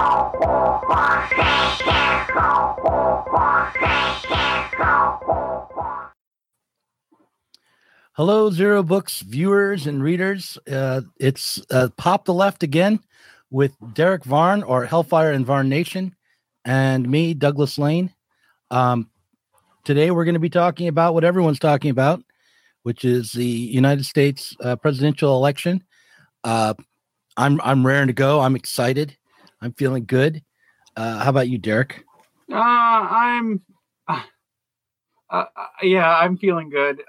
Hello, Zero Books viewers and readers. It's Pop the Left again with Derek Varn, or Hellfire and Varn Nation, and me, Douglas Lane. Today we're going to be talking about what everyone's talking about, which is the United States presidential election. I'm raring to go. I'm excited. I'm feeling good. How about you, Derek? I'm feeling good.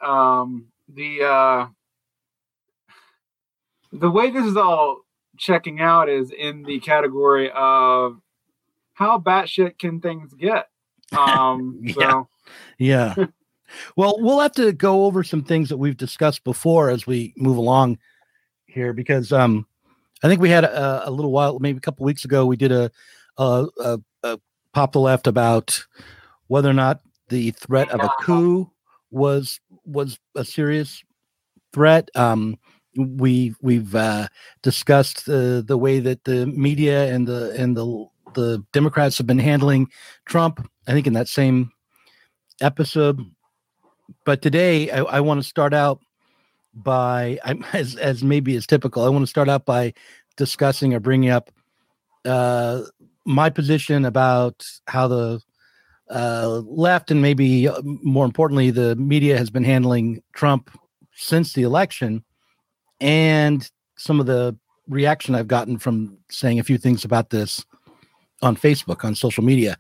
The way this is all checking out is in the category of how batshit can things get. Yeah. Well, we'll have to go over some things that we've discussed before as we move along here, because I think we had a little while, maybe a couple weeks ago, we did a Pop the Left about whether or not the threat of a coup was a serious threat. We've discussed the way that the media and the Democrats have been handling Trump, I think, in that same episode. But today I want to start out by, as maybe is typical, I want to start out by discussing or bringing up my position about how the left, and maybe more importantly, the media has been handling Trump since the election, and some of the reaction I've gotten from saying a few things about this on Facebook, on social media.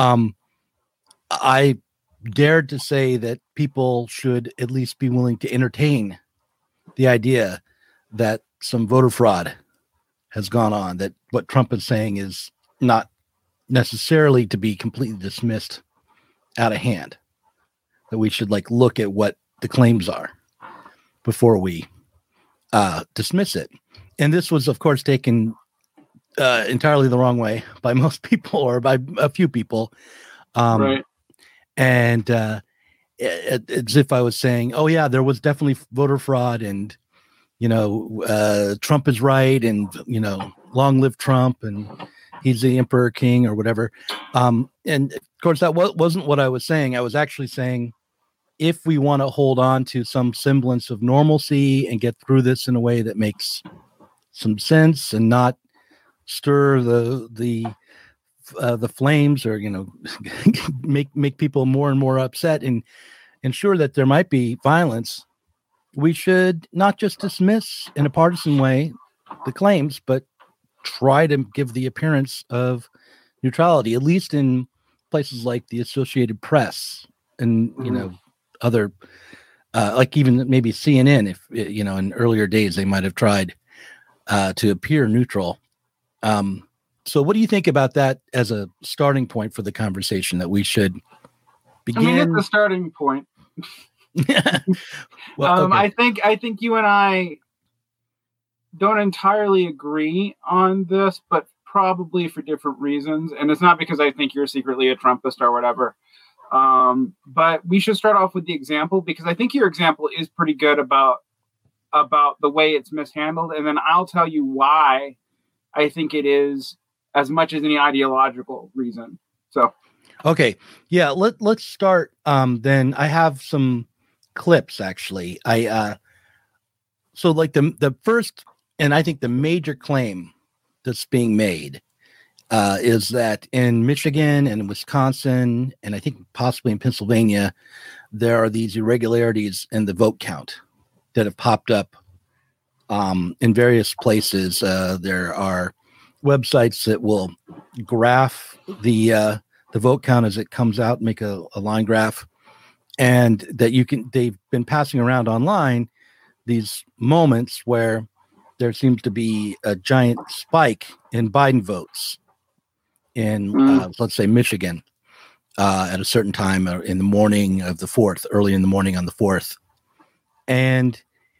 I dared to say that people should at least be willing to entertain the idea that some voter fraud has gone on, that what Trump is saying is not necessarily to be completely dismissed out of hand, that we should look at what the claims are before we dismiss it. And this was, of course, taken entirely the wrong way by most people, or by a few people. Right. And as if I was saying, oh yeah, there was definitely voter fraud, and Trump is right, and long live Trump, and he's the emperor king, or whatever. And of course, that wasn't what I was saying. I was actually saying, if we want to hold on to some semblance of normalcy and get through this in a way that makes some sense and not stir the flames, or make people more and more upset, and ensure that there might be violence, we should not just dismiss in a partisan way the claims, but try to give the appearance of neutrality, at least in places like the Associated Press and other like even maybe CNN, if in earlier days they might have tried to appear neutral. So what do you think about that as a starting point for the conversation, that we should begin? I mean, it's a starting point. Well, okay. I think you and I don't entirely agree on this, but probably for different reasons. And it's not because I think you're secretly a Trumpist or whatever. But we should start off with the example, because I think your example is pretty good about the way it's mishandled. And then I'll tell you why I think it is, as much as any ideological reason. So, okay. Yeah. Let's start. Then I have some clips, actually. So the first, and I think the major claim that's being made is that in Michigan and Wisconsin, and I think possibly in Pennsylvania, there are these irregularities in the vote count that have popped up in various places. There are websites that will graph the vote count as it comes out, make a line graph, and that they've been passing around online these moments where there seems to be a giant spike in Biden votes in, let's say, Michigan, at a certain time in the morning of the 4th, early in the morning on the 4th. And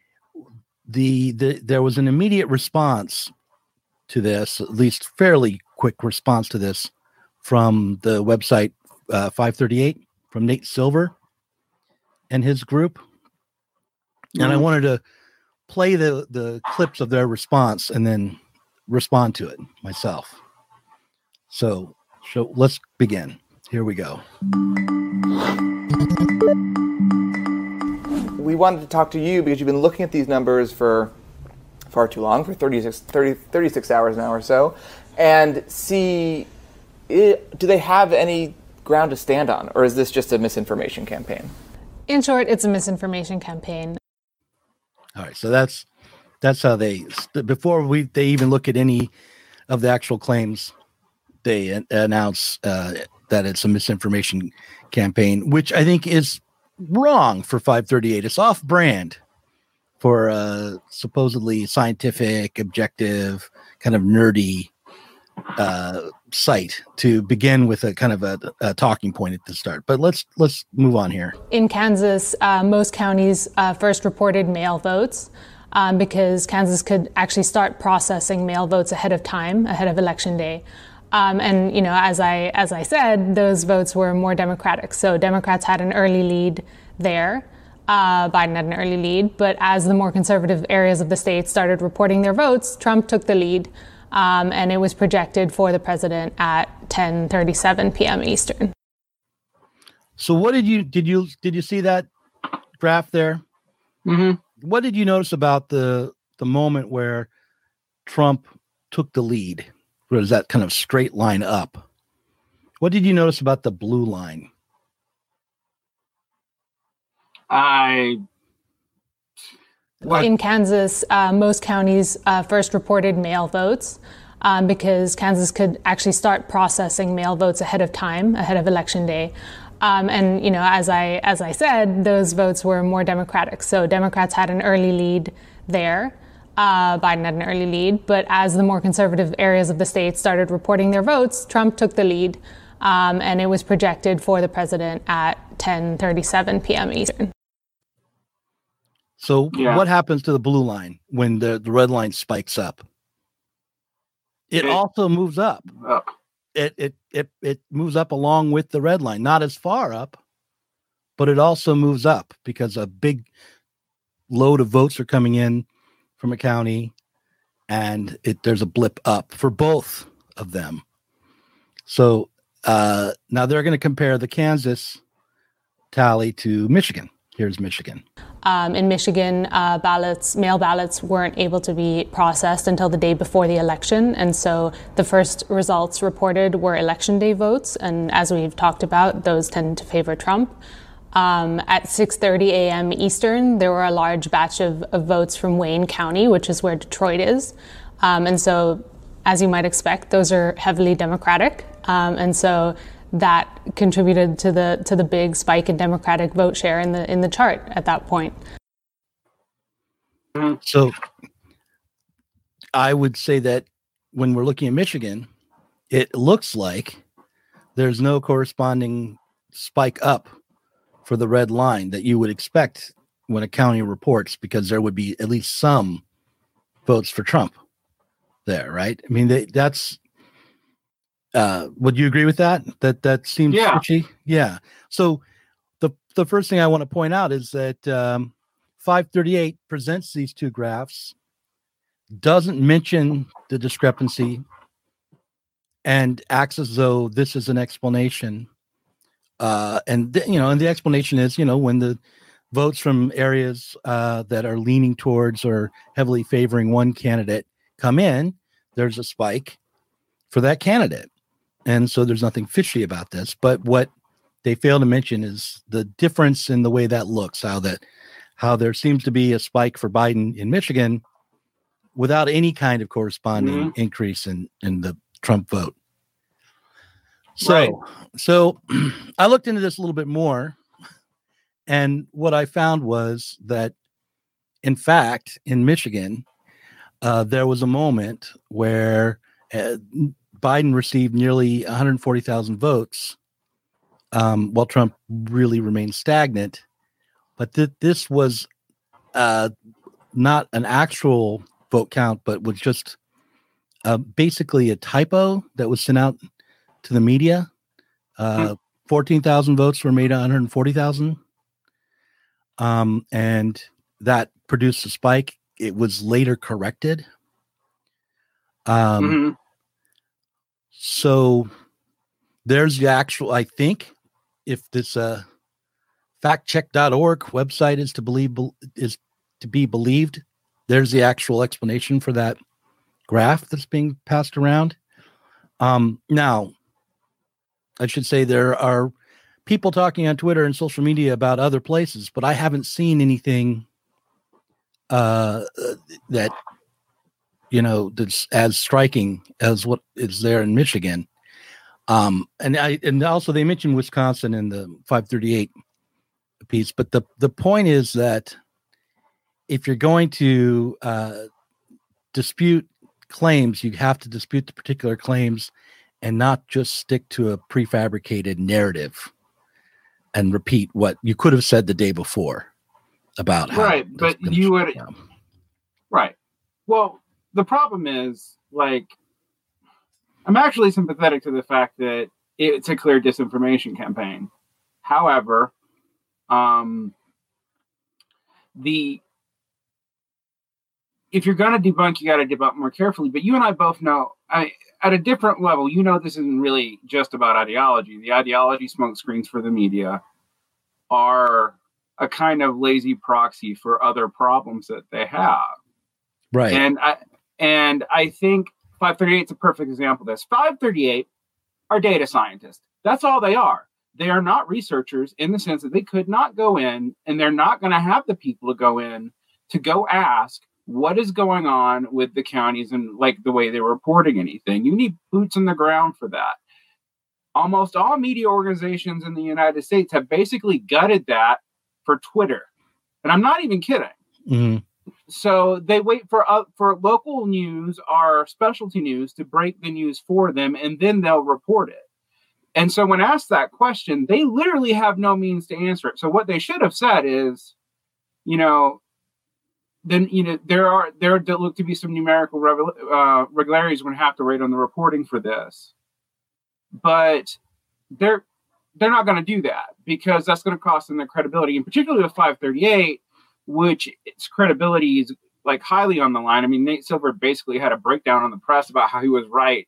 there was an immediate response to this, at least fairly quick response to this, from the website 538, from Nate Silver and his group. And I wanted to play the clips of their response and then respond to it myself. So let's begin. Here we go. We wanted to talk to you because you've been looking at these numbers for far too long, for 36 hours now or so, and see, do they have any ground to stand on, or is this just a misinformation campaign? In short, it's a misinformation campaign. All right, so that's how they they even look at any of the actual claims, they announce that it's a misinformation campaign, which I think is wrong for 538. It's off brand for supposedly scientific, objective, kind of nerdy site to begin with a kind of a talking point at the start. But let's move on here. In Kansas, most counties first reported mail votes because Kansas could actually start processing mail votes ahead of time, ahead of Election Day. And, you know, as I said, those votes were more Democratic. So Democrats had an early lead there. Biden had an early lead. But as the more conservative areas of the state started reporting their votes, Trump took the lead. And it was projected for the president at 10:37 p.m. Eastern. So what did you see that graph there? Mm-hmm. What did you notice about the moment where Trump took the lead? Or is that kind of straight line up? What did you notice about the blue line? In Kansas, most counties first reported mail votes because Kansas could actually start processing mail votes ahead of time, ahead of Election Day. And, you know, as I said, those votes were more Democratic. So Democrats had an early lead there. Biden had an early lead. But as the more conservative areas of the state started reporting their votes, Trump took the lead. And it was projected for the president at 10:37 p.m. Eastern. So what happens to the blue line when the red line spikes up? It also moves up. It moves up along with the red line, not as far up, but it also moves up because a big load of votes are coming in from a county, and there's a blip up for both of them. So now they're going to compare the Kansas tally to Michigan. Here's Michigan. In Michigan, mail ballots weren't able to be processed until the day before the election. And so the first results reported were Election Day votes. And as we've talked about, those tend to favor Trump. At 6:30 a.m. Eastern, there were a large batch of votes from Wayne County, which is where Detroit is. And so, as you might expect, those are heavily Democratic. And so that contributed to the big spike in Democratic vote share in the chart at that point. So I would say that when we're looking at Michigan, it looks like there's no corresponding spike up for the red line that you would expect when a county reports, because there would be at least some votes for Trump there, right? I mean, that's would you agree with that? That seems sketchy? Yeah. So the first thing I want to point out is that 538 presents these two graphs, doesn't mention the discrepancy, and acts as though this is an explanation. And the explanation is, when the votes from areas that are leaning towards or heavily favoring one candidate come in, there's a spike for that candidate. And so there's nothing fishy about this. But what they fail to mention is the difference in the way that looks, how there seems to be a spike for Biden in Michigan without any kind of corresponding increase in the Trump vote. So I looked into this a little bit more, and what I found was that, in fact, in Michigan, there was a moment where Biden received nearly 140,000 votes, while Trump really remained stagnant. But this was not an actual vote count, but was just basically a typo that was sent out to the media. 14,000 votes were made on 140,000. And that produced a spike. It was later corrected. So there's the actual, I think, if this factcheck.org website is to be believed, there's the actual explanation for that graph that's being passed around. Now, I should say there are people talking on Twitter and social media about other places, but I haven't seen anything that, you know, that's as striking as what is there in Michigan. And also they mentioned Wisconsin in the 538 piece, but the point is that if you're going to dispute claims, you have to dispute the particular claims and not just stick to a prefabricated narrative and repeat what you could have said the day before about how. Right, but you would. Right. Well, the problem is, like, I'm actually sympathetic to the fact that it's a clear disinformation campaign. However, if you're going to debunk, you got to debunk more carefully. But you and I both know, at a different level, you know, this isn't really just about ideology. The ideology smokescreens for the media are a kind of lazy proxy for other problems that they have. Right. And I think 538 is a perfect example of this. 538 are data scientists. That's all they are. They are not researchers in the sense that they could not go in, and they're not going to have the people to go in to go ask what is going on with the counties and like the way they're reporting anything. You need boots on the ground for that. Almost all media organizations in the United States have basically gutted that for Twitter. And I'm not even kidding. Mm-hmm. So they wait for local news or specialty news to break the news for them, and then they'll report it. And so when asked that question, they literally have no means to answer it. So what they should have said is, you know, then, you know, there look to be some numerical regularities we're going to have to rate on the reporting for this. But they're not going to do that because that's going to cost them their credibility, and particularly with 538, which its credibility is like highly on the line. I mean, Nate Silver basically had a breakdown on the press about how he was right.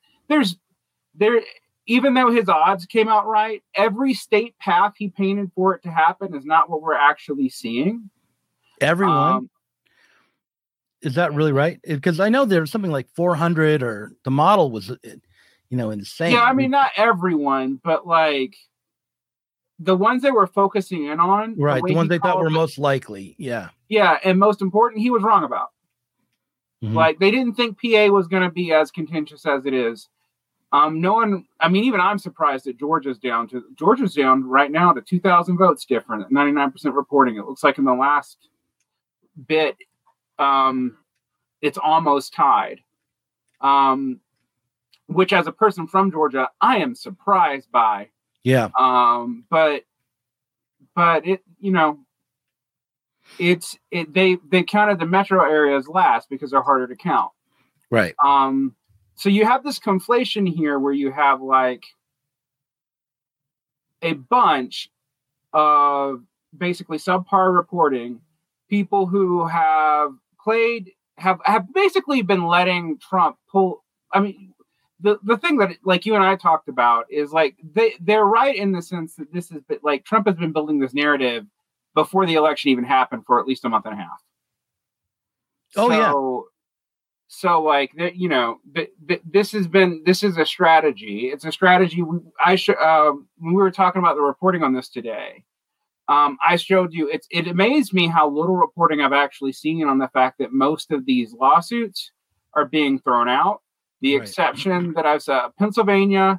Even though his odds came out right, every state path he painted for it to happen is not what we're actually seeing. Everyone. Is that really right? Because I know there's something like 400, or the model was, you know, insane. Yeah, I mean, not everyone, but like the ones they were focusing in on. Right, the ones they thought were most likely. Yeah. Yeah, and most important, he was wrong about. Mm-hmm. Like, they didn't think PA was going to be as contentious as it is. No one, I mean, even I'm surprised that Georgia's down right now to 2,000 votes different at 99% reporting. It looks like in the last bit, it's almost tied. Which as a person from Georgia, I am surprised by. Yeah. But it, you know, they counted the metro areas last because they're harder to count. Right. So you have this conflation here where you have like a bunch of basically subpar reporting, people who have basically been letting Trump pull. I mean, the thing that like you and I talked about is like they're right in the sense that this is like Trump has been building this narrative before the election even happened for at least a month and a half. Oh, yeah. So like, you know, this is a strategy. It's a strategy. When we were talking about the reporting on this today, I showed you, it amazed me how little reporting I've actually seen on the fact that most of these lawsuits are being thrown out. The exception that I've said, Pennsylvania,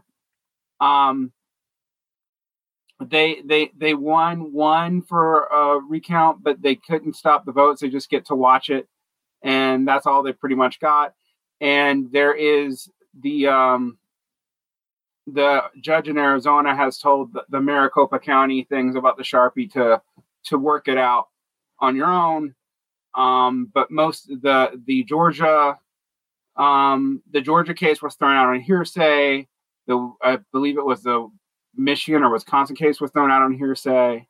they won one for a recount, but they couldn't stop the votes. They just get to watch it. And that's all they pretty much got. And there is the judge in Arizona has told the Maricopa County things about the Sharpie to work it out on your own. But most of the Georgia case was thrown out on hearsay. I believe it was the Michigan or Wisconsin case was thrown out on hearsay.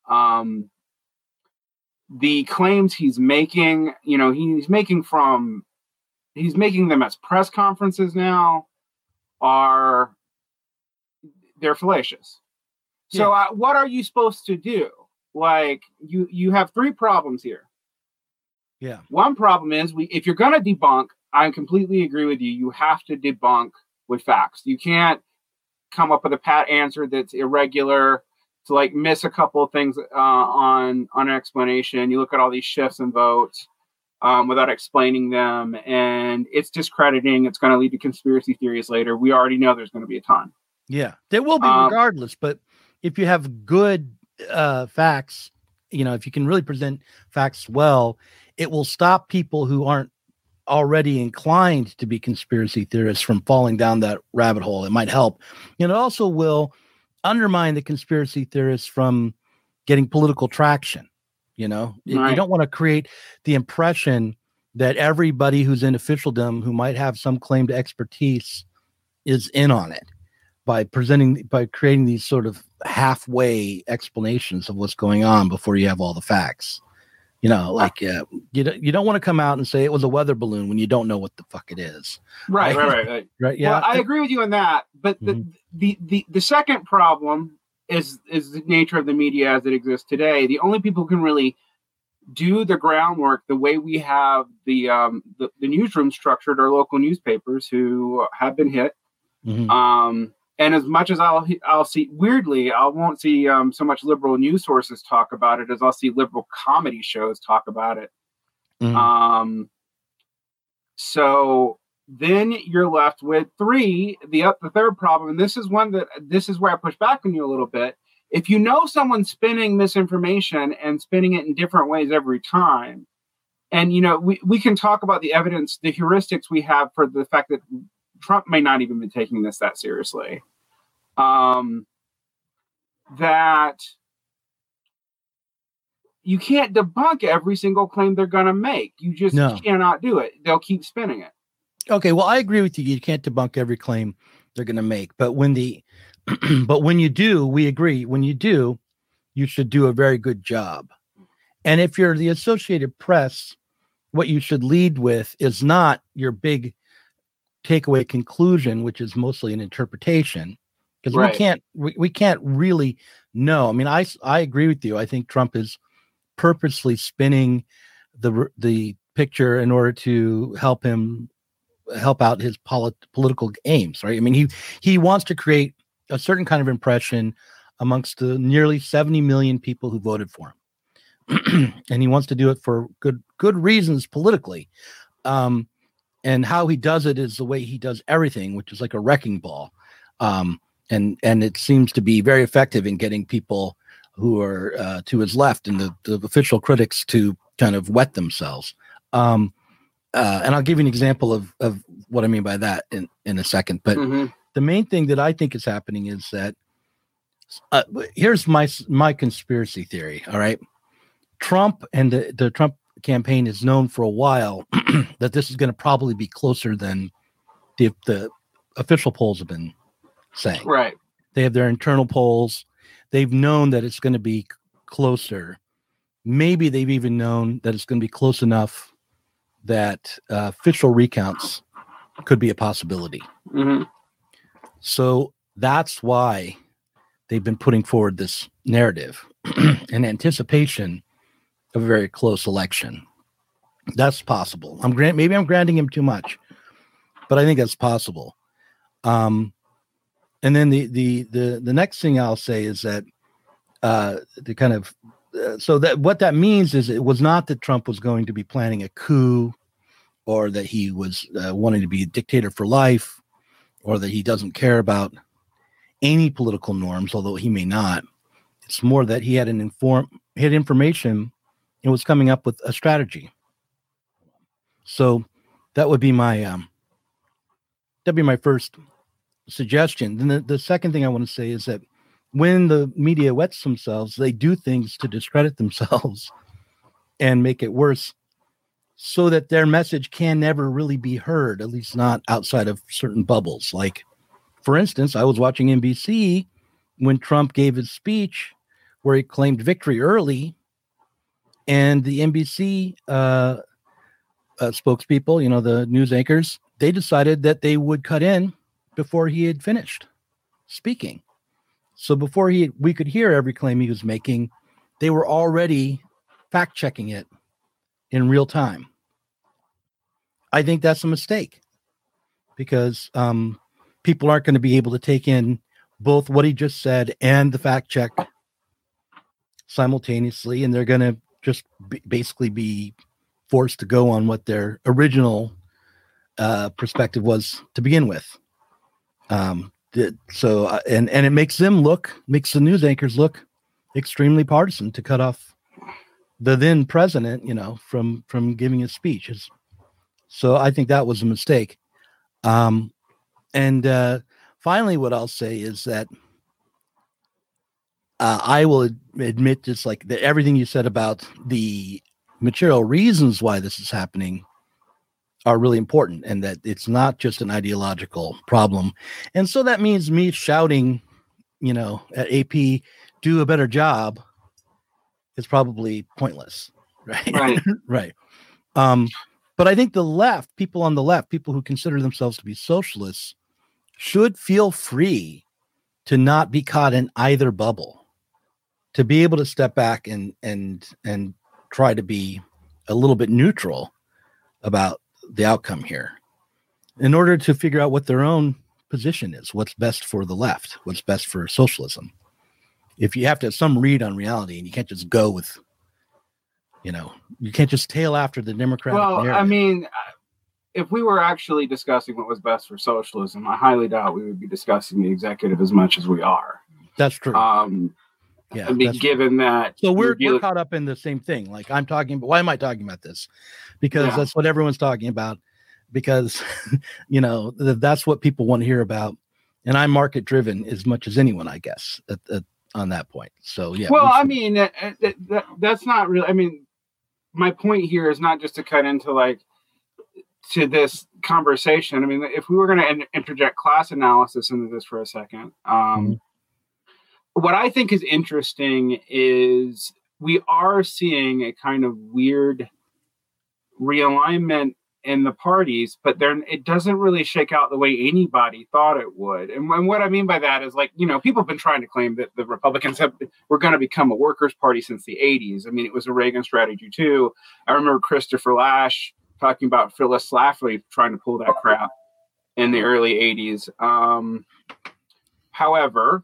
The claims he's making, you know, he's making them as press conferences now. they're fallacious. So what are you supposed to do? Like you have three problems here. Yeah. One problem is if you're going to debunk, I completely agree with you. You have to debunk with facts. You can't come up with a pat answer that's irregular, to like miss a couple of things on an explanation. You look at all these shifts and votes without explaining them, and it's discrediting. It's going to lead to conspiracy theories later. We already know there's going to be a ton. Yeah, there will be regardless. But if you have good facts, if you can really present facts well, it will stop people who aren't already inclined to be conspiracy theorists from falling down that rabbit hole. It might help. And it also will undermine the conspiracy theorists from getting political traction. Right. You don't want to create the impression that everybody who's in officialdom who might have some claim to expertise is in on it by creating these sort of halfway explanations of what's going on before you have all the facts. You don't want to come out and say it was a weather balloon when you don't know what the fuck it is. Right. Yeah. Well, I agree with you on that. But the second problem is the nature of the media as it exists today. The only people who can really do the groundwork the way we have the newsroom structured are local newspapers who have been hit. Mm-hmm. And as much as I'll see, weirdly, I won't see so much liberal news sources talk about it as I'll see liberal comedy shows talk about it. Mm-hmm. So then you're left with the third problem, and this is where I push back on you a little bit. If you know someone's spinning misinformation and spinning it in different ways every time, and we can talk about the evidence, the heuristics we have for the fact that Trump may not even be taking this that seriously. That you can't debunk every single claim they're going to make. You just cannot do it. They'll keep spinning it. Okay, well, I agree with you. You can't debunk every claim they're going to make, but when you do, we agree. When you do, you should do a very good job. And if you're the Associated Press, what you should lead with is not your big takeaway conclusion, which is mostly an interpretation, because we can't really know. I mean, I agree with you. I think Trump is purposely spinning the picture in order to help out his political aims, right? I mean, he wants to create a certain kind of impression amongst the nearly 70 million people who voted for him. And he wants to do it for good reasons politically. And how he does it is the way he does everything, which is like a wrecking ball. And it seems to be very effective in getting people who are to his left and the official critics to kind of wet themselves. And I'll give you an example of what I mean by that in a second. But the main thing that I think is happening is that here's my conspiracy theory. All right. Trump and the Trump campaign is known for a while that this is going to probably be closer than the official polls have been saying. Right. They have their internal polls. They've known that it's going to be closer. Maybe they've even known that it's going to be close enough that official recounts could be a possibility. Mm-hmm. So that's why they've been putting forward this narrative in anticipation of a very close election. That's possible. Maybe I'm granting him too much, but I think that's possible. And then the next thing I'll say is that so that what that means is it was not that Trump was going to be planning a coup, or that he was wanting to be a dictator for life, or that he doesn't care about any political norms, although he may not. It's more that he had information and was coming up with a strategy. So that would be my first suggestion. Then the second thing I want to say is that when the media wets themselves, they do things to discredit themselves and make it worse, so that their message can never really be heard, at least not outside of certain bubbles. Like, for instance, I was watching NBC when Trump gave his speech where he claimed victory early, and the NBC spokespeople, the news anchors, they decided that they would cut in before he had finished speaking. So before we could hear every claim he was making, they were already fact checking it in real time. I think that's a mistake because people aren't going to be able to take in both what he just said and the fact check simultaneously, and they're going to just basically be forced to go on what their original perspective was to begin with. And it makes the news anchors look extremely partisan to cut off the then president, from giving his speech. So I think that was a mistake. And finally, what I'll say is that I will admit just like that everything you said about the material reasons why this is happening are really important, and that it's not just an ideological problem. And so that means me shouting, at AP, do a better job, is probably pointless. Right. Right. But I think the left, people on the left, people who consider themselves to be socialists, should feel free to not be caught in either bubble, to be able to step back and try to be a little bit neutral about the outcome here in order to figure out what their own position is, what's best for the left, what's best for socialism. If you have to have some read on reality, and you can't just go with, you can't just tail after the Democratic narrative. I mean, if we were actually discussing what was best for socialism, I highly doubt we would be discussing the executive as much as we are. That's true. Yeah. I mean, given that. So we're caught up in the same thing. Like I'm talking, but why am I talking about this? Because that's what everyone's talking about, because, that's what people want to hear about. And I'm market driven as much as anyone, I guess, on that point. So, yeah. Well, I mean, that's not really, I mean, my point here is not just to cut into to this conversation. I mean, if we were going to interject class analysis into this for a second, what I think is interesting is we are seeing a kind of weird realignment in the parties, but it doesn't really shake out the way anybody thought it would. And what I mean by that is people have been trying to claim that the Republicans were going to become a workers' party since the 80s. I mean, it was a Reagan strategy too. I remember Christopher Lasch talking about Phyllis Schlafly trying to pull that crap in the early 80s. However,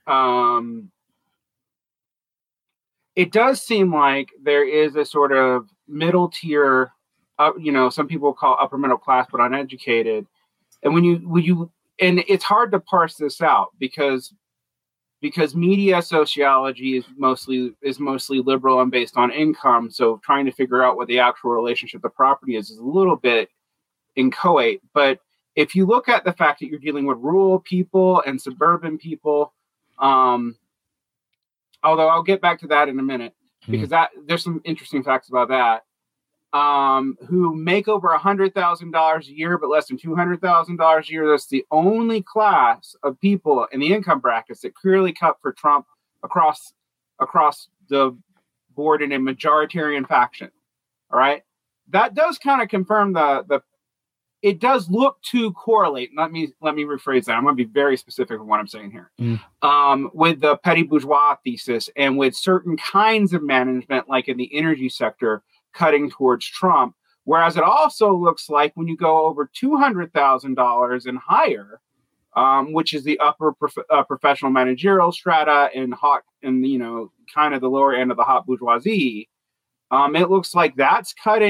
it does seem like there is a sort of middle tier, some people call upper middle class, but uneducated. And and it's hard to parse this out because media sociology is mostly liberal and based on income. So trying to figure out what the actual relationship to property is a little bit inchoate. But if you look at the fact that you're dealing with rural people and suburban people, although I'll get back to that in a minute, because there's some interesting facts about that, who make over $100,000 a year, but less than $200,000 a year. That's the only class of people in the income brackets that clearly cut for Trump across the board in a majoritarian faction. All right. That does kind of confirm it does look to correlate. Let me rephrase that. I'm going to be very specific with what I'm saying here. With the petty bourgeois thesis and with certain kinds of management, like in the energy sector, cutting towards Trump. Whereas it also looks like when you go over $200,000 and higher, which is the upper professional managerial strata and kind of the lower end of the hot bourgeoisie, it looks like that cut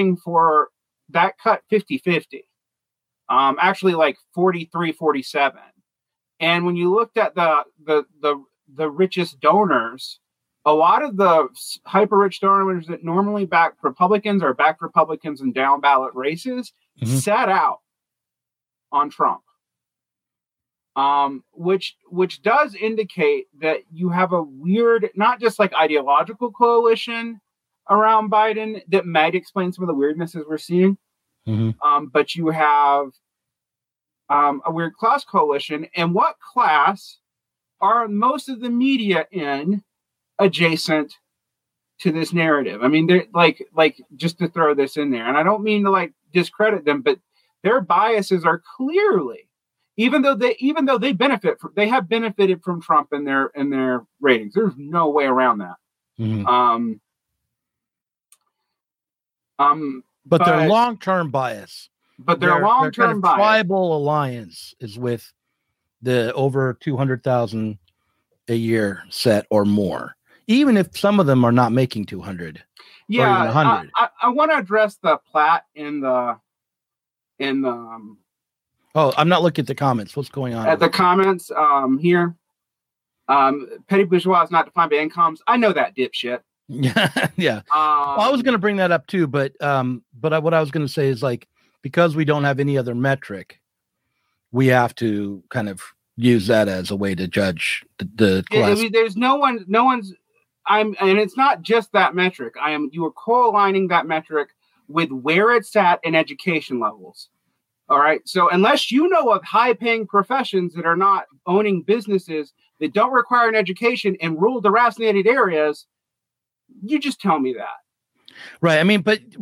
50-50. Actually like 43-47. And when you looked at the richest donors, a lot of the hyper rich donors that normally backed Republicans or backed Republicans in down ballot races sat out on Trump. Which does indicate that you have a weird, not just like ideological coalition around Biden that might explain some of the weirdnesses we're seeing. But you have a weird class coalition. And what class are most of the media in adjacent to this narrative? I mean, they're like just to throw this in there, and I don't mean to discredit them, but their biases are clearly Even though they they have benefited from Trump in their ratings. There's no way around that. Mm-hmm. But their long-term bias. But their long-term kind of bias. Tribal alliance is with the over 200,000 a year set or more, even if some of them are not making 200. Yeah, or even 100. I want to address the Platt in the. Oh, I'm not looking at the comments. What's going on? At the comments here. Petty bourgeois is not defined by incomes. I know that, dipshit. Yeah. Well, I was going to bring that up too, but what I was going to say is, like, because we don't have any other metric, we have to kind of use that as a way to judge the class. I mean, there's no one's. And it's not just that metric. You are co-aligning that metric with where it's at in education levels. All right. So unless you know of high-paying professions that are not owning businesses that don't require an education in rural designated areas, you just tell me that. Right. I mean, but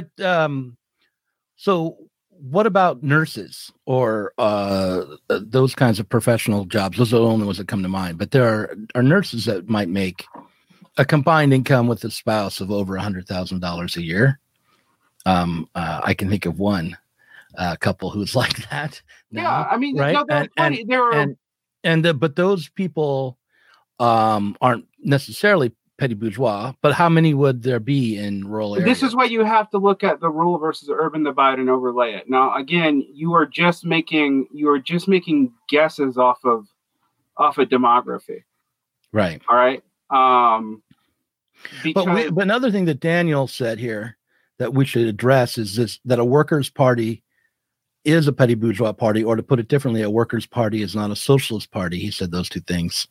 so what about nurses or those kinds of professional jobs? Those are the only ones that come to mind. But there are nurses that might make a combined income with a spouse of over $100,000 a year. I can think of one couple who's like that. Now, yeah, I mean, right? No, there's plenty. But those people aren't necessarily petty bourgeois. But how many would there be in rural areas? This is why you have to look at the rural versus urban divide and overlay it. Now, again, you are just making guesses off of demography. Right. All right. But another thing that Daniel said here that we should address is this: that a workers' party is a petty bourgeois party, or to put it differently, a workers' party is not a socialist party. He said those two things.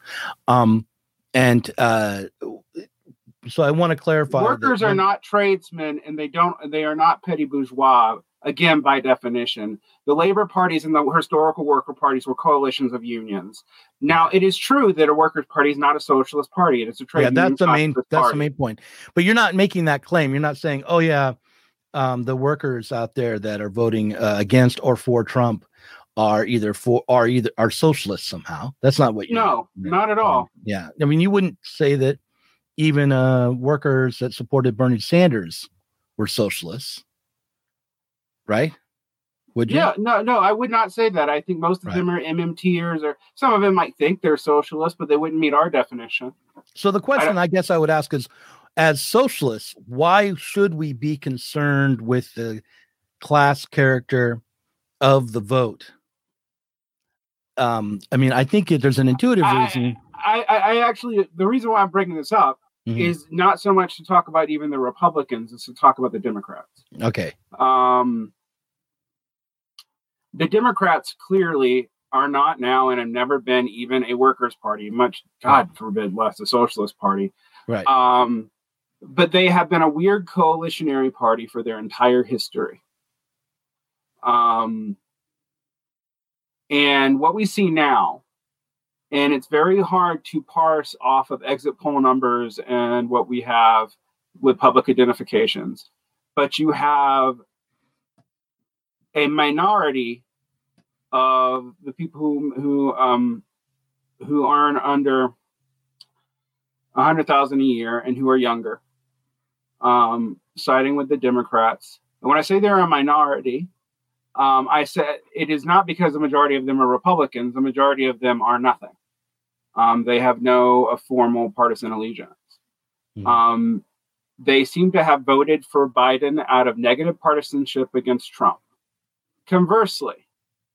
So I want to clarify: workers are not tradesmen, and they are not petty bourgeois. Again, by definition, the labor parties and the historical worker parties were coalitions of unions. Now, it is true that a workers' party is not a socialist party; it is a trade union. That's the main point. But you're not making that claim. You're not saying, "Oh yeah, the workers out there that are voting against or for Trump are are socialists somehow." That's not what you. No, not at all. Yeah, I mean, you wouldn't say that even workers that supported Bernie Sanders were socialists, right? Would you? Yeah, no, I would not say that. I think most of them are MMTers, or some of them might think they're socialists, but they wouldn't meet our definition. So the question I guess I would ask is, as socialists, why should we be concerned with the class character of the vote? I mean, I think there's an intuitive reason. I actually, the reason why I'm bringing this up is not so much to talk about even the Republicans, as to talk about the Democrats. Okay. The Democrats clearly are not now and have never been even a workers' party, much, God forbid, less a socialist party. Right. But they have been a weird coalitionary party for their entire history. And what we see now, and it's very hard to parse off of exit poll numbers and what we have with public identifications, but you have a minority of the people who earn under 100,000 a year and who are younger, siding with the Democrats. And when I say they're a minority, I said it is not because the majority of them are Republicans. The majority of them are nothing. They have no formal partisan allegiance. Mm-hmm. They seem to have voted for Biden out of negative partisanship against Trump. Conversely,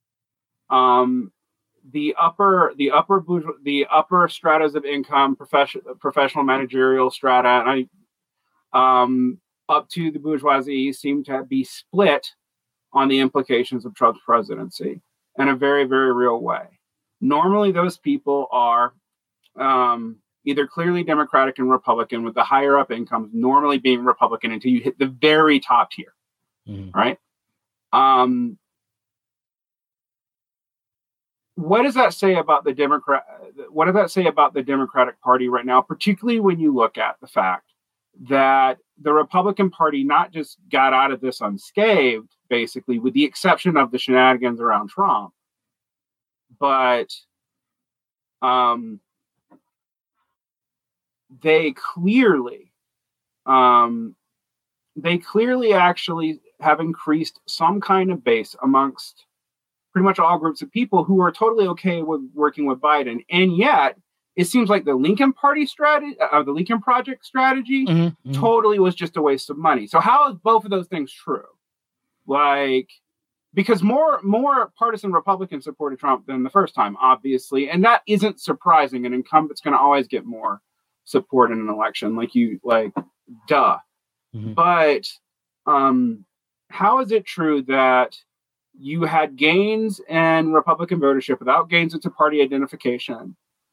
the upper stratas of income, professional managerial strata, and up to the bourgeoisie seem to be split on the implications of Trump's presidency in a very, very real way. Normally, those people are either clearly Democratic and Republican, with the higher up incomes normally being Republican until you hit the very top tier, right? What does that say about the What does that say about the Democratic Party right now, particularly when you look at the fact that the Republican Party not just got out of this unscathed, basically, with the exception of the shenanigans around Trump, but they clearly actually have increased some kind of base amongst pretty much all groups of people who are totally okay with working with Biden. And yet it seems like the Lincoln Party strategy, the Lincoln Project strategy, totally was just a waste of money. So how is both of those things true? Like, because more partisan Republicans supported Trump than the first time, obviously, and that isn't surprising. An incumbent's going to always get more support in an election, duh. But how is it true that you had gains in Republican votership without gains into party identification,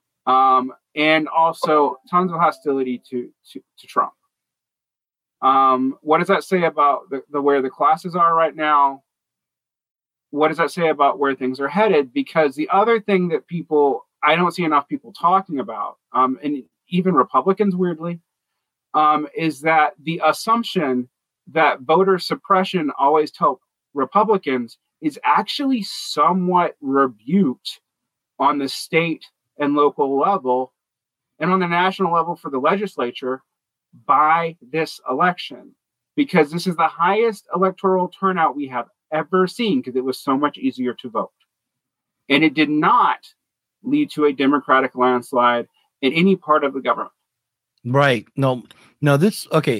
and also tons of hostility to Trump? What does that say about the where the classes are right now? What does that say about where things are headed? Because the other thing that I don't see enough people talking about, and even Republicans, weirdly, is that the assumption that voter suppression always help Republicans is actually somewhat rebuked on the state and local level and on the national level for the legislature by this election, because this is the highest electoral turnout we have ever seen, because it was so much easier to vote. And it did not lead to a Democratic landslide in any part of the government. Right. No, okay.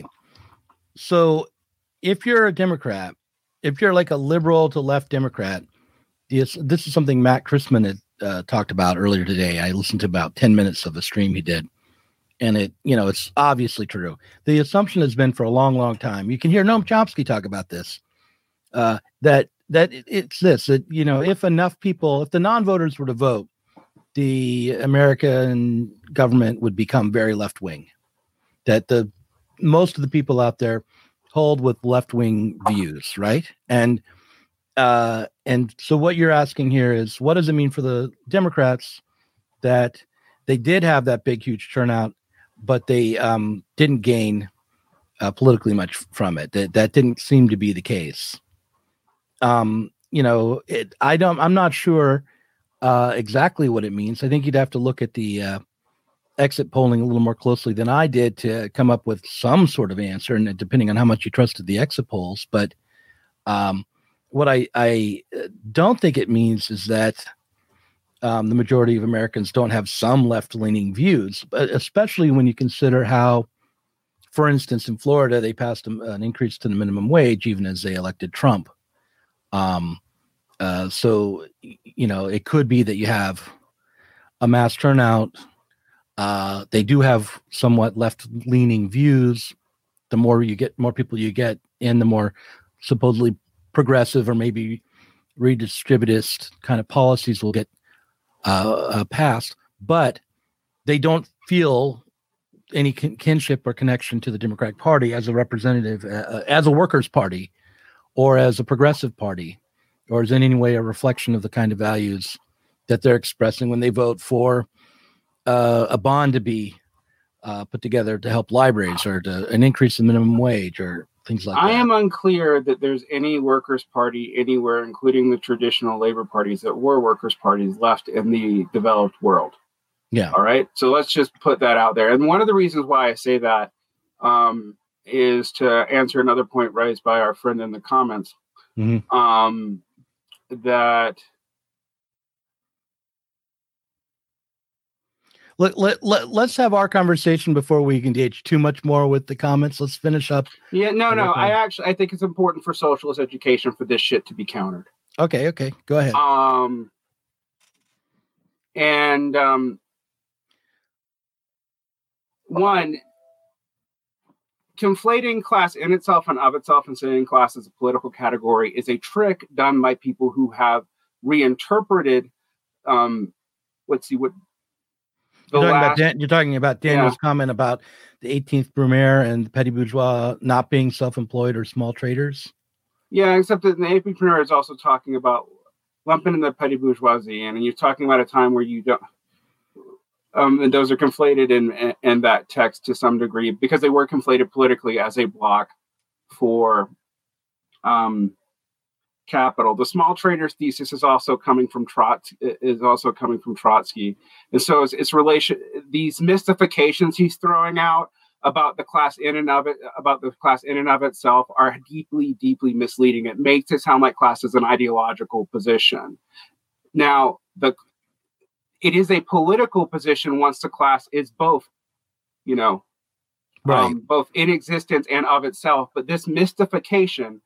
So if you're a Democrat, if you're like a liberal to left Democrat, this is something Matt Christman had talked about earlier today. I listened to about 10 minutes of a stream he did, and it's obviously true. The assumption has been for a long, long time. You can hear Noam Chomsky talk about this, that it's this, that, if enough people, if the non-voters were to vote, the American government would become very left-wing, that most of the people out there hold with left-wing views, right? And so what you're asking here is, what does it mean for the Democrats that they did have that big, huge turnout, but they didn't gain politically much from it? That didn't seem to be the case. I'm not sure exactly what it means. I think you'd have to look at the exit polling a little more closely than I did to come up with some sort of answer, and depending on how much you trusted the exit polls. But what I don't think it means is that the majority of Americans don't have some left-leaning views, but especially when you consider how, for instance, in Florida, they passed an increase to the minimum wage even as they elected Trump. So, it could be that you have a mass turnout. They do have somewhat left-leaning views. The more people you get in, the more supposedly progressive or maybe redistributist kind of policies will get passed. But they don't feel any kinship or connection to the Democratic Party as a representative, as a workers' party, or as a progressive party, or as in any way a reflection of the kind of values that they're expressing when they vote for a bond to be put together to help libraries, or to an increase in minimum wage, or things like that. I am unclear that there's any workers' party anywhere, including the traditional labor parties that were workers' parties, left in the developed world. Yeah. All right. So let's just put that out there. And one of the reasons why I say that is to answer another point raised by our friend in the comments. Mm-hmm. That let's have our conversation before we engage too much more with the comments. Let's finish up. Yeah, no. I think it's important for socialist education for this shit to be countered. Okay. Go ahead. One, conflating class in itself and of itself and saying class as a political category is a trick done by people who have reinterpreted. You're talking about Daniel's comment about the 18th Brumaire and the petty bourgeois not being self-employed or small traders. Yeah, except that the 18th Brumaire is also talking about lumping in the petty bourgeoisie, and you're talking about a time where you don't. And those are conflated in that text to some degree, because they were conflated politically as a block for capital. The small trader's thesis is also coming from Trotsky, and so it's relation. These mystifications he's throwing out about the class in and of itself are deeply, deeply misleading. It makes it sound like class is an ideological position. Now, it is a political position once the class is both, Right. both in existence and of itself. But this mystification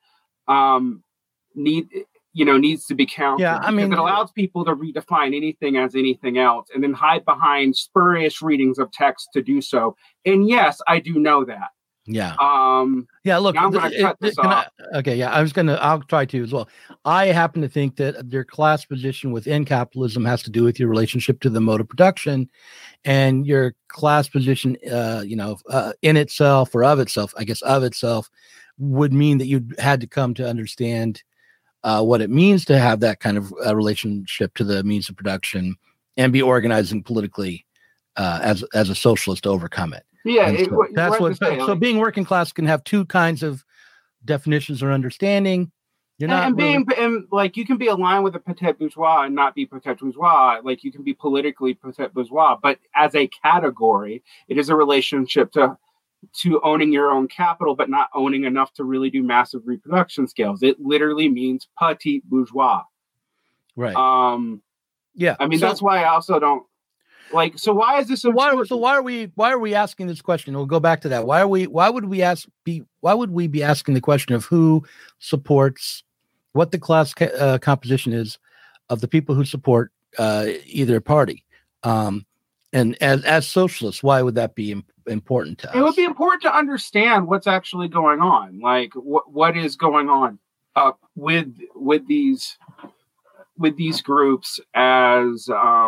needs to be countered. Yeah, I mean, it allows people to redefine anything as anything else and then hide behind spurious readings of text to do so. And yes, I do know that. Yeah. Yeah, look, I'm going to cut this off. I'll try to as well. I happen to think that their class position within capitalism has to do with your relationship to the mode of production, and your class position, in itself or of itself, I guess of itself, would mean that you had to come to understand what it means to have that kind of relationship to the means of production and be organizing politically as a socialist to overcome it. Yeah, that's what. So being working class can have two kinds of definitions or understanding. You're not you can be aligned with the petit bourgeois and not be petit bourgeois. Like you can be politically petit bourgeois, but as a category, it is a relationship to owning your own capital, but not owning enough to really do massive reproduction scales. It literally means petit bourgeois. Right. Yeah. I mean, that's why I also don't. So why is this? Why are we asking this question? We'll go back to that. Why would we be asking the question of who supports what the class composition is of the people who support either party? And as socialists, why would that be important to us? It would be important to understand what's actually going on. Like what is going on with these groups as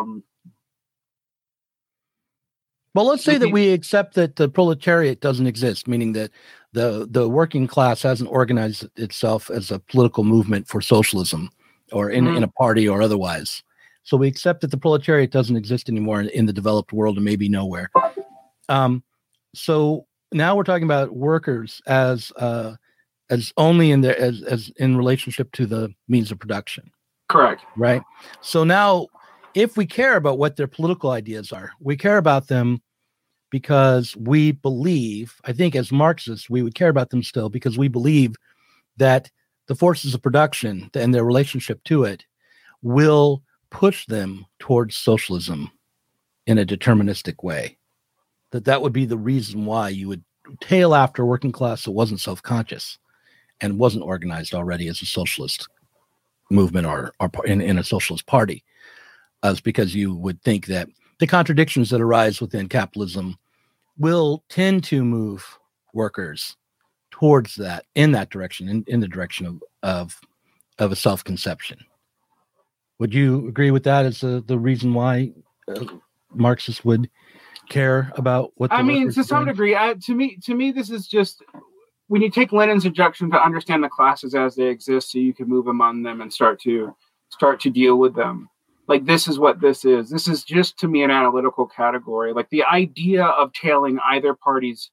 well, let's say that we accept that the proletariat doesn't exist, meaning that the working class hasn't organized itself as a political movement for socialism or in a party or otherwise. So we accept that the proletariat doesn't exist anymore in the developed world and maybe nowhere. So now we're talking about workers as only as in relationship to the means of production. Correct. Right. So now, if we care about what their political ideas are, we care about them because we believe, I think as Marxists, we would care about them still because we believe that the forces of production and their relationship to it will push them towards socialism in a deterministic way. That would be the reason why you would tail after a working class that wasn't self-conscious and wasn't organized already as a socialist movement or in a socialist party. Is because you would think that the contradictions that arise within capitalism will tend to move workers towards that, in that direction, in the direction of a self-conception. Would you agree with that as the reason why Marxists would care about what? To some degree, to me, this is just when you take Lenin's injunction to understand the classes as they exist, so you can move among them and start to deal with them. Like, this is what this is. This is just, to me, an analytical category. Like, the idea of tailing either party's,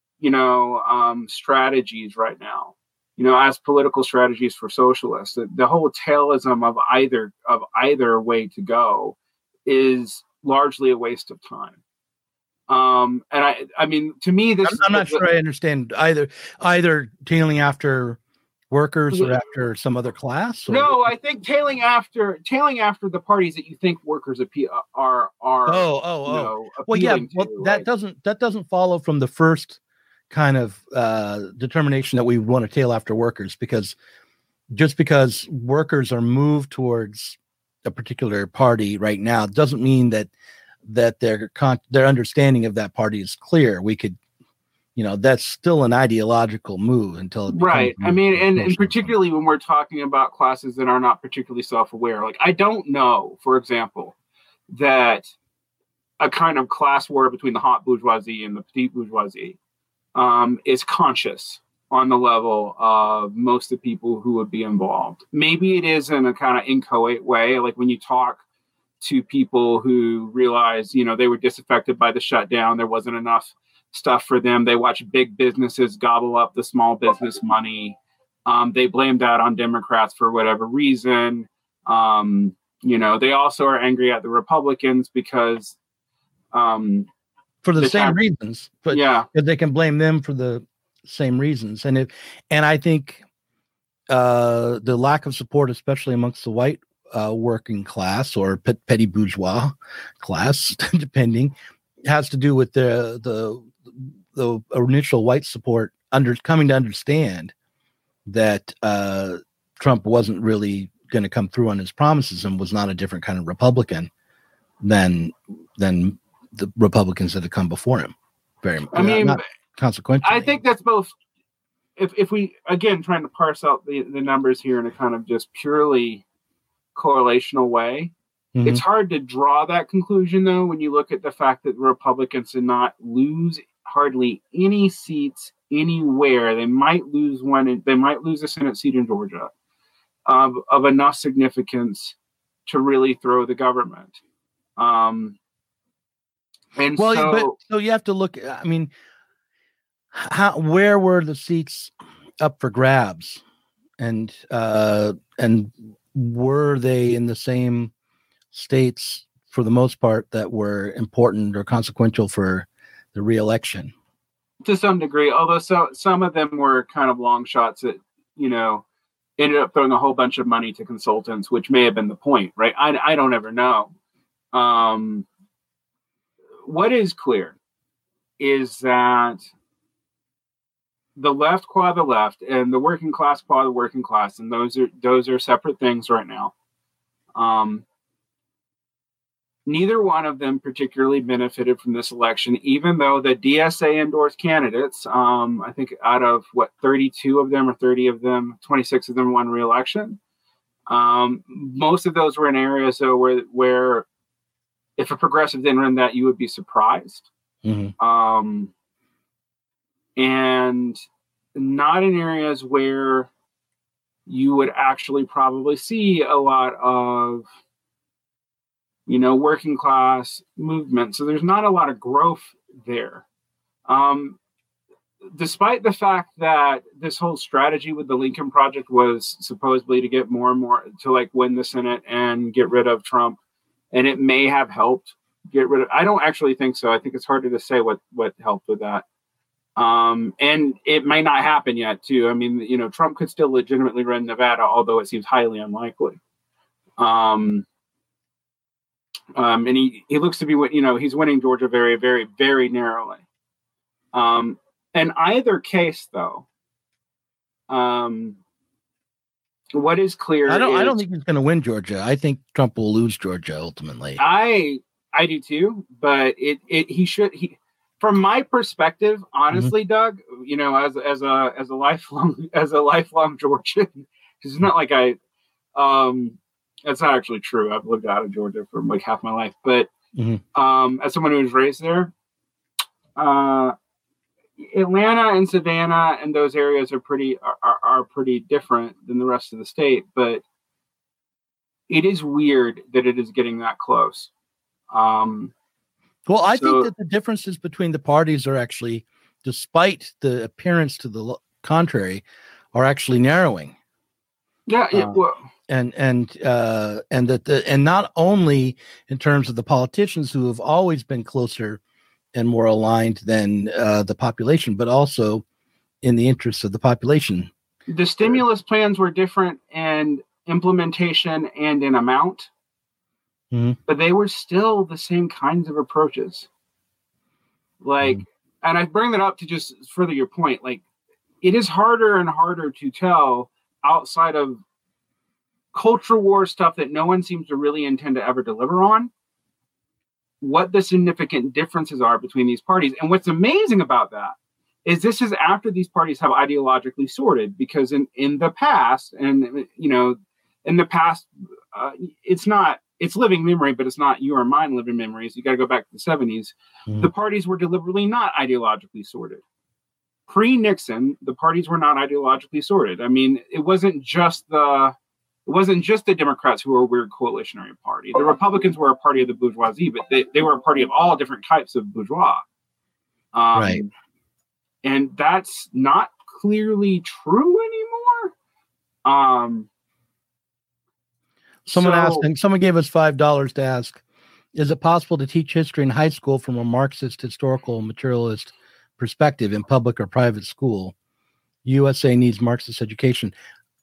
strategies right now, as political strategies for socialists, the whole tailism of either way to go is largely a waste of time. And I mean, to me, I'm not sure I understand either tailing after workers or after some other class? Or? No, I think tailing after the parties that you think workers are. Well, yeah. Well, that doesn't follow from the first kind of determination that we want to tail after workers, because just because workers are moved towards a particular party right now doesn't mean that their understanding of that party is clear. We could. That's still an ideological move until it right. I mean, and particularly when we're talking about classes that are not particularly self-aware. Like, I don't know, for example, that a kind of class war between the hot bourgeoisie and the petite bourgeoisie is conscious on the level of most of the people who would be involved. Maybe it is in a kind of inchoate way, like when you talk to people who realize, they were disaffected by the shutdown, there wasn't enough stuff for them. They watch big businesses gobble up the small business money. They blamed that on Democrats for whatever reason. They also are angry at the Republicans because for the same reasons, but they can blame them for the same reasons. And I think the lack of support, especially amongst the white working class or petty bourgeois class, depending, has to do with the initial white support coming to understand that Trump wasn't really going to come through on his promises and was not a different kind of Republican than the Republicans that had come before him. Not consequentially. I think that's both. If we, again, trying to parse out the numbers here in a kind of just purely correlational way, it's hard to draw that conclusion, though, when you look at the fact that the Republicans did not lose hardly any seats anywhere. They might lose one. They might lose a Senate seat in Georgia of enough significance to really throw the government. So you have to look. I mean, where were the seats up for grabs, and were they in the same states for the most part that were important or consequential for the re-election? To some degree, although some of them were kind of long shots that ended up throwing a whole bunch of money to consultants, which may have been the point, right? I don't ever know. What is clear is that the left qua the left and the working class qua the working class, and those are separate things right now. Neither one of them particularly benefited from this election, even though the DSA endorsed candidates, I think out of 32 of them or 30 of them, 26 of them won re-election. Most of those were in areas though where if a progressive didn't run that, you would be surprised. And not in areas where you would actually probably see a lot of working class movement. So there's not a lot of growth there. Despite the fact that this whole strategy with the Lincoln Project was supposedly to get more and more to win the Senate and get rid of Trump, and it may have helped get rid of, I don't actually think so. I think it's harder to say what helped with that. And it may not happen yet too. I mean, Trump could still legitimately run Nevada, although it seems highly unlikely. And he looks to be, he's winning Georgia very, very, very narrowly. In either case, though, what is clear? I don't think he's going to win Georgia. I think Trump will lose Georgia ultimately. I do too, but he should. From my perspective, honestly, Doug, as a lifelong Georgian, it's not like that's not actually true. I've lived out of Georgia for half my life, but as someone who was raised there, Atlanta and Savannah and those areas are pretty different than the rest of the state. But it is weird that it is getting that close. Well, I think that the differences between the parties are actually, despite the appearance to the contrary, are actually narrowing. Yeah. And not only in terms of the politicians who have always been closer and more aligned than the population, but also in the interests of the population. The stimulus plans were different in implementation and in amount, but they were still the same kinds of approaches. And I bring that up to just further your point. It is harder and harder to tell outside of culture war stuff that no one seems to really intend to ever deliver on, what the significant differences are between these parties. And what's amazing about that is this is after these parties have ideologically sorted, because in the past, it's living memory, but it's not your or mine living memories. You got to go back to the 70s. The parties were deliberately not ideologically sorted. Pre-Nixon, the parties were not ideologically sorted. I mean, it wasn't just the Democrats who were a weird coalitionary party. The Republicans were a party of the bourgeoisie, but they were a party of all different types of bourgeois. Right. And that's not clearly true anymore. Someone gave us $5 to ask, is it possible to teach history in high school from a Marxist, historical, materialist perspective in public or private school? USA needs Marxist education.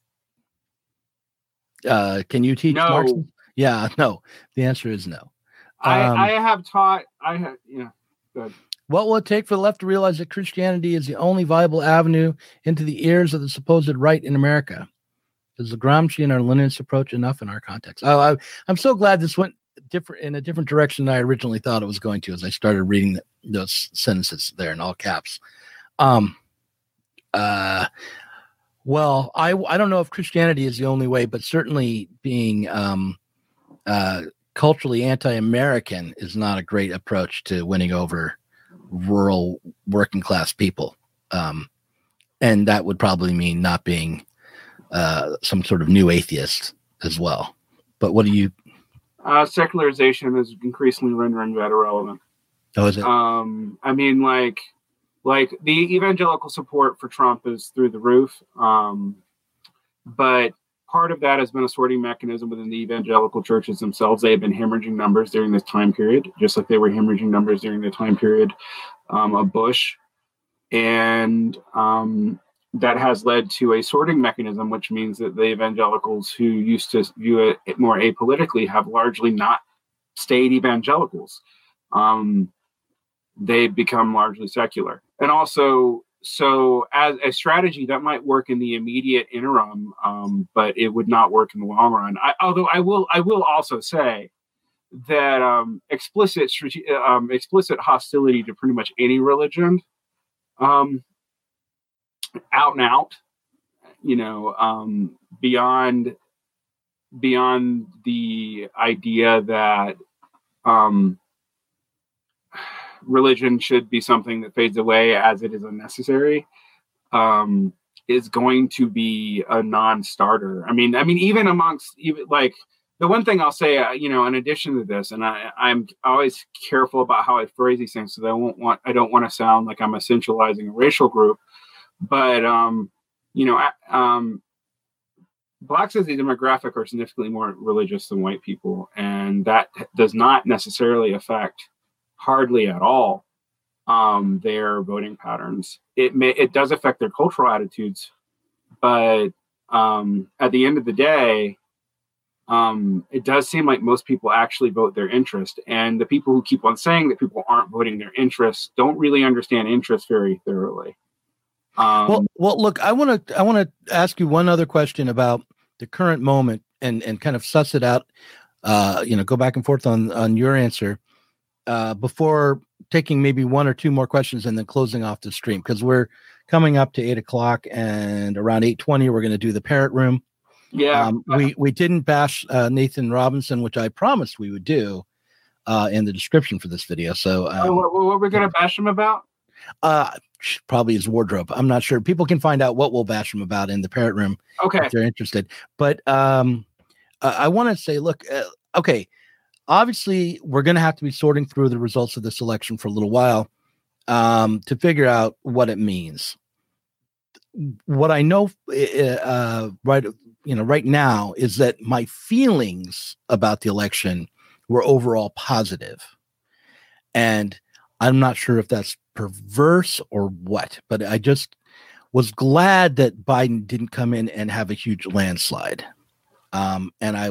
Can you teach Marxist? Yeah, no. The answer is no. I have taught. Good. What will it take for the left to realize that Christianity is the only viable avenue into the ears of the supposed right in America? Is the Gramsci and our Leninist approach enough in our context? I'm so glad this went in a different direction than I originally thought it was going to as I started reading those sentences there in all caps. Well, I don't know if Christianity is the only way, but certainly being culturally anti-American is not a great approach to winning over rural working class people. And that would probably mean not being some sort of new atheist as well. But what do you? Secularization is increasingly rendering that irrelevant. Oh, is it? I mean, like the evangelical support for Trump is through the roof. But part of that has been a sorting mechanism within the evangelical churches themselves. They have been hemorrhaging numbers during this time period, just like they were hemorrhaging numbers during the time period of Bush. And that has led to a sorting mechanism, which means that the evangelicals who used to view it more apolitically have largely not stayed evangelicals. They've become largely secular. And also, so as a strategy that might work in the immediate interim, but it would not work in the long run. Although I will also say that explicit hostility to pretty much any religion, out and out, beyond the idea that religion should be something that fades away as it is unnecessary, is going to be a non-starter. I mean, even like the one thing I'll say, in addition to this, and I'm always careful about how I phrase these things, so I don't want to sound like I'm essentializing a racial group, but blacks as a demographic are significantly more religious than white people, and that does not necessarily affect hardly at all their voting patterns. It does affect their cultural attitudes, but at the end of the day, it does seem like most people actually vote their interest, and the people who keep on saying that people aren't voting their interests don't really understand interest very thoroughly. Well, look, I want to ask you one other question about the current moment and kind of suss it out. Go back and forth on your answer before taking maybe one or two more questions and then closing off the stream, because we're coming up to 8:00 and around 8:20 we're going to do the parrot room. Yeah, we didn't bash Nathan Robinson, which I promised we would do in the description for this video. So what were we going to bash him about? Probably his wardrobe. I'm not sure. People can find out what we'll bash him about in the parrot room. Okay, if they're interested. But I want to say, look, okay, obviously we're going to have to be sorting through the results of this election for a little while to figure out what it means. What I know right now is that my feelings about the election were overall positive. And I'm not sure if that's perverse or what, but I just was glad that Biden didn't come in and have a huge landslide. And I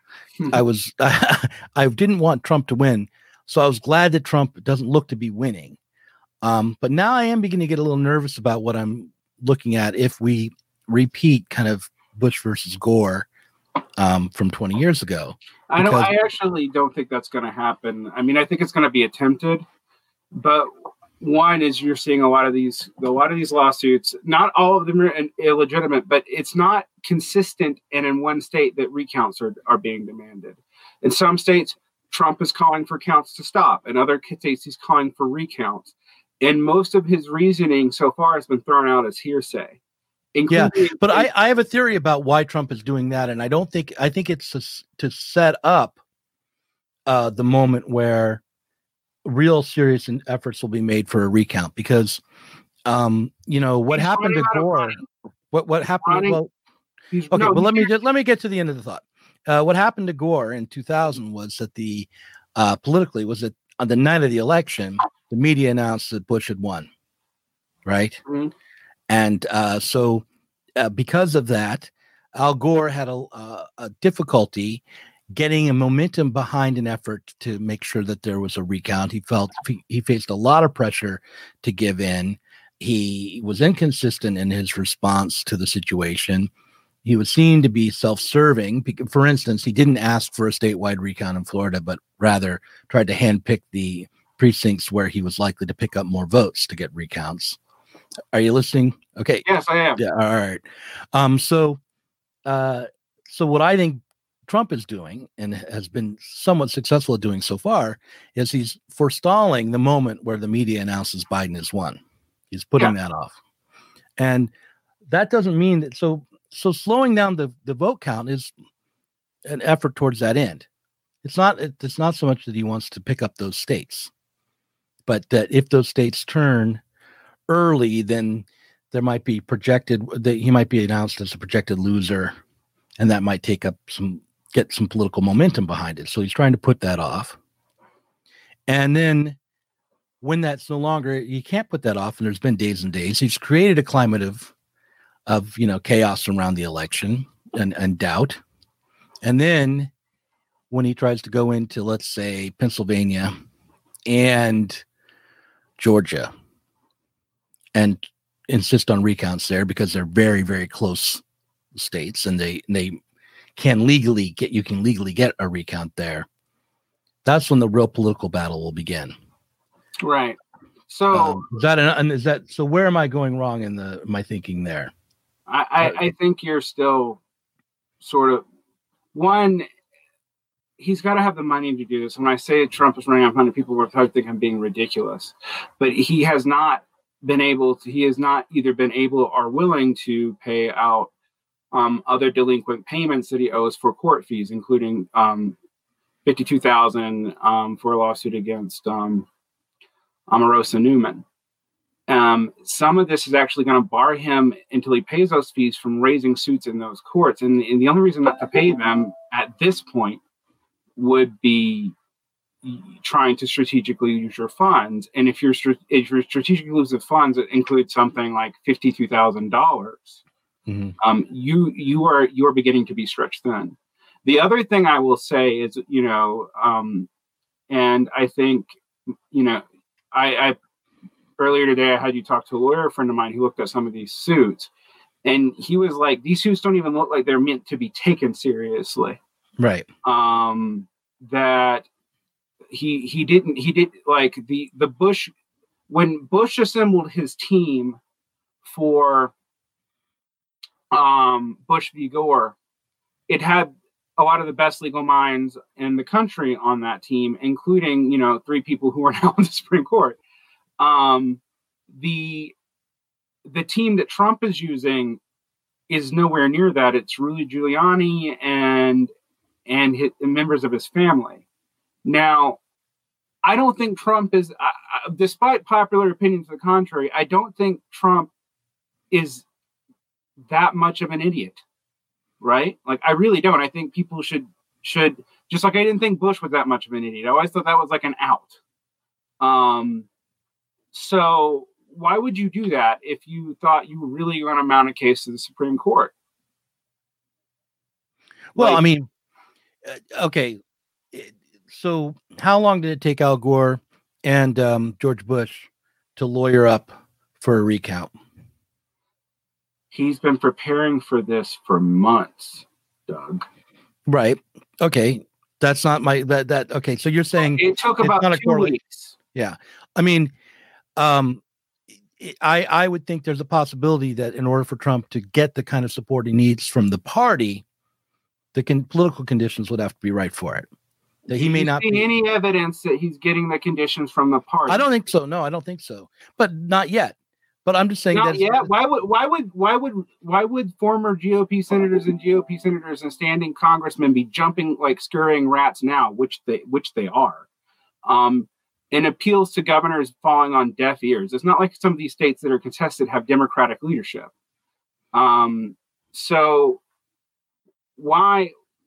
didn't want Trump to win. So I was glad that Trump doesn't look to be winning. But now I am beginning to get a little nervous about what I'm looking at if we repeat kind of Bush versus Gore from 20 years ago. I actually don't think that's going to happen. I mean, I think it's going to be attempted, but one is you're seeing a lot of these lawsuits. Not all of them are illegitimate, but it's not consistent. And in one state that recounts are being demanded. In some states, Trump is calling for counts to stop. In other states, he's calling for recounts. And most of his reasoning so far has been thrown out as hearsay. Yeah, but I have a theory about why Trump is doing that, and I think it's to set up the moment where real serious efforts will be made for a recount, because what happened to Gore? What happened? Well, Okay, well, let me get to the end of the thought. What happened to Gore in 2000 was that politically was that on the night of the election, the media announced that Bush had won, right? Mm-hmm. And so because of that, Al Gore had a difficulty getting a momentum behind an effort to make sure that there was a recount. He felt he faced a lot of pressure to give in. He was inconsistent in his response to the situation. He was seen to be self-serving. For instance, he didn't ask for a statewide recount in Florida, but rather tried to handpick the precincts where he was likely to pick up more votes to get recounts. Are you listening? Okay. Yes, I am. Yeah. All right. So what I think Trump is doing, and has been somewhat successful at doing so far, is he's forestalling the moment where the media announces Biden has won. He's putting that off. And that doesn't mean that. So slowing down the vote count is an effort towards that end. It's not so much that he wants to pick up those states, but that if those states turn early, then there might be projected that he might be announced as a projected loser, and that might get some political momentum behind it. So he's trying to put that off. And then when that's no longer, you can't put that off, and there's been days and days, he's created a climate of chaos around the election and doubt. And then when he tries to go into, let's say, Pennsylvania and Georgia and insist on recounts there because they're very, very close states, and they can legally get a recount there. That's when the real political battle will begin. Right. So so where am I going wrong in my thinking there? I think you're still sort of one. He's got to have the money to do this. When I say Trump is running out of money, people will probably think I'm being ridiculous, but he has not been able to. He has not either been able or willing to pay out other delinquent payments that he owes for court fees, including $52,000 for a lawsuit against Omarosa Newman. Some of this is actually going to bar him until he pays those fees from raising suits in those courts. And the only reason not to pay them at this point would be trying to strategically use your funds. And if you're strategically using funds that include something like $52,000, you are beginning to be stretched thin. The other thing I will say is, and I think, I earlier today I had you talk to a lawyer friend of mine who looked at some of these suits, and he was like, these suits don't even look like they're meant to be taken seriously. Right. That he did like the Bush, when Bush assembled his team for Bush v. Gore, it had a lot of the best legal minds in the country on that team, including, 3 people who are now in the Supreme Court. The team that Trump is using is nowhere near that. It's Rudy Giuliani and members of his family. Now, I don't think Trump is, despite popular opinion to the contrary, I don't think Trump is that much of an idiot, right? Like, I really don't. I think people should just like I didn't think Bush was that much of an idiot. I always thought that was like an out. So why would you do that if you thought you were really going to mount a case to the Supreme Court? Well, I mean, okay. So how long did it take Al Gore and George Bush to lawyer up for a recount? He's been preparing for this for months, Doug. Right. Okay. That's not my okay. So you're saying it took about 2 weeks. Yeah. I mean, I would think there's a possibility that in order for Trump to get the kind of support he needs from the party, the political conditions would have to be right for it. That he may not see any evidence that he's getting the conditions from the party. I don't think so. No, I don't think so. But not yet. But I'm just saying that. Yeah. Why would former GOP senators and standing congressmen be jumping like scurrying rats now, which they are, and appeals to governors falling on deaf ears? It's not like some of these states that are contested have Democratic leadership. So why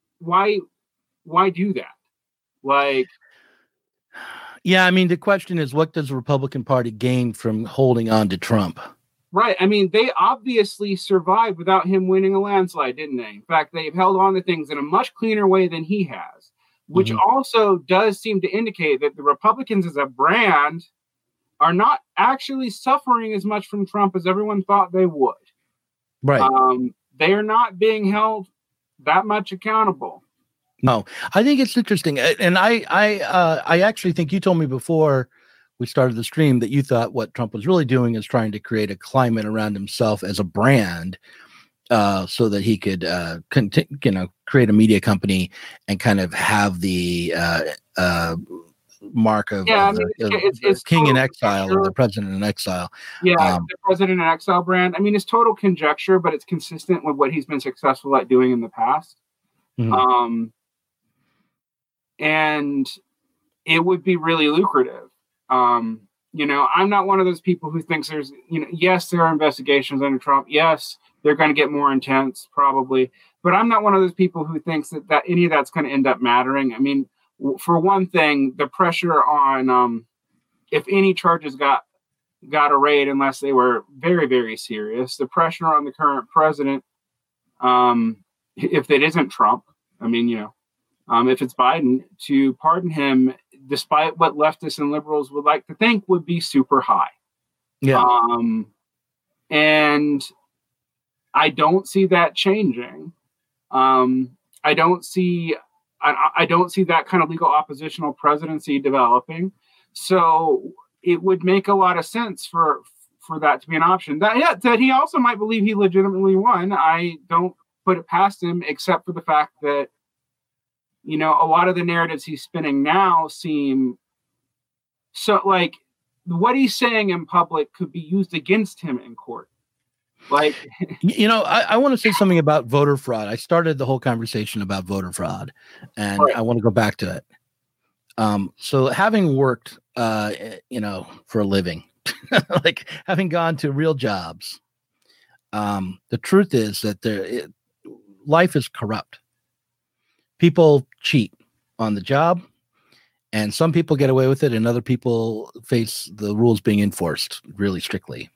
do that? Like, yeah, I mean, the question is, what does the Republican Party gain from holding on to Trump? Right. I mean, they obviously survived without him winning a landslide, didn't they? In fact, they've held on to things in a much cleaner way than he has, which also does seem to indicate that the Republicans as a brand are not actually suffering as much from Trump as everyone thought they would. Right. They are not being held that much accountable. No, I think it's interesting. And I actually think you told me before we started the stream that you thought what Trump was really doing is trying to create a climate around himself as a brand, so that he could, create a media company and kind of have the mark of, it's king in exile, or the president in exile. Yeah, the president in exile brand. I mean, it's total conjecture, but it's consistent with what he's been successful at doing in the past. And it would be really lucrative. I'm not one of those people who thinks there's, yes, there are investigations under Trump. Yes, they're going to get more intense, probably. But I'm not one of those people who thinks that any of that's going to end up mattering. I mean, for one thing, the pressure on, if any charges got arrayed, unless they were very, very serious, the pressure on the current president, if it isn't Trump, I mean, if it's Biden, to pardon him, despite what leftists and liberals would like to think, would be super high. Yeah. And I don't see that changing. I don't see that kind of legal oppositional presidency developing. So it would make a lot of sense for that to be an option. That he also might believe he legitimately won. I don't put it past him, except for the fact that, a lot of the narratives he's spinning now seem so like what he's saying in public could be used against him in court. Like, I want to say something about voter fraud. I started the whole conversation about voter fraud, and I want to go back to it. So having worked, for a living, like having gone to real jobs, the truth is that life is corrupt. People cheat on the job, and some people get away with it, and other people face the rules being enforced really strictly.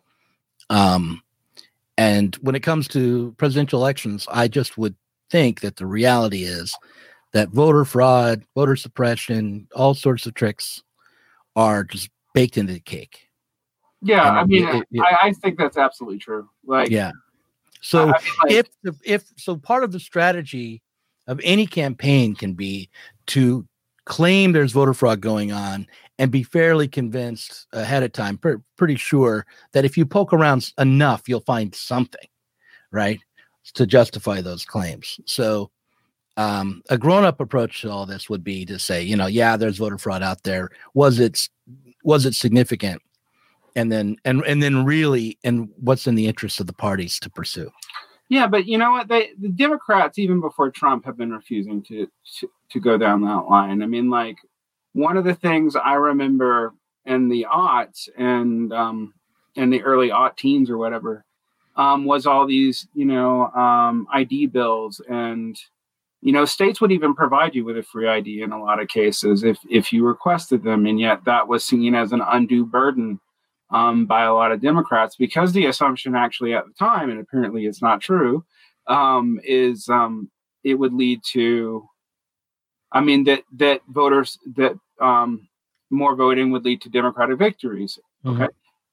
And when it comes to presidential elections, I just would think that the reality is that voter fraud, voter suppression, all sorts of tricks are just baked into the cake. Yeah, I think that's absolutely true. Like, yeah. So if part of the strategy of any campaign can be to claim there's voter fraud going on and be fairly convinced ahead of time, pretty sure that if you poke around enough, you'll find something, right, to justify those claims. So a grown-up approach to all this would be to say, there's voter fraud out there. Was it significant? And then really, and what's in the interest of the parties to pursue? Yeah, but you know what? The Democrats, even before Trump, have been refusing to go down that line. I mean, like, one of the things I remember in the aughts and in the early aught teens or whatever was all these, ID bills, and states would even provide you with a free ID in a lot of cases if you requested them, and yet that was seen as an undue burden by a lot of Democrats, because the assumption actually at the time, and apparently it's not true, is it would lead to, that voters, that more voting would lead to Democratic victories. Okay.